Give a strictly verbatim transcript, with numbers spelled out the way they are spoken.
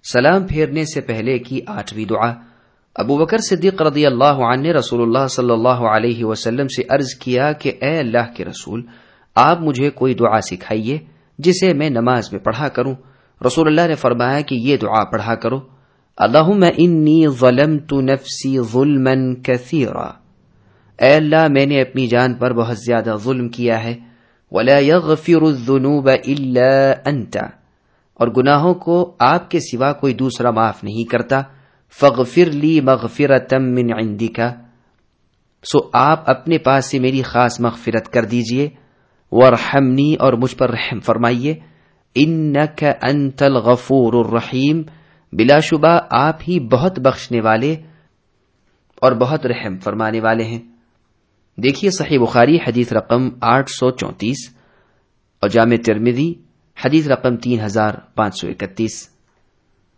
سلام پھیرنے سے پہلے کی آٹھویں دعا۔ ابو بکر صدیق رضی اللہ عنہ نے رسول اللہ صلی اللہ علیہ وسلم سے عرض کیا کہ اے اللہ کے رسول، آپ مجھے کوئی دعا سکھائیے جسے میں نماز میں پڑھا کروں۔ رسول اللہ نے فرمایا کہ یہ دعا پڑھا کرو، اللہم انی ظلمت نفسی ظلما کثیرا، اے اللہ میں نے اپنی جان پر بہت زیادہ ظلم کیا ہے، ولا یغفر الذنوب الا انت، اور گناہوں کو آپ کے سوا کوئی دوسرا معاف نہیں کرتا، فاغفر لی مغفرۃ من عندک، سو آپ اپنے پاس سے میری خاص مغفرت کر دیجئے، وارحمنی، اور مجھ پر رحم فرمائیے، انک انت الغفور الرحیم، بلا شبہ آپ ہی بہت بخشنے والے اور بہت رحم فرمانے والے ہیں۔ دیکھیے صحیح بخاری حدیث رقم آٹھ سو چونتیس اور جامع ترمذی حدیث رقم تین ہزار پانچ سو اکتیس۔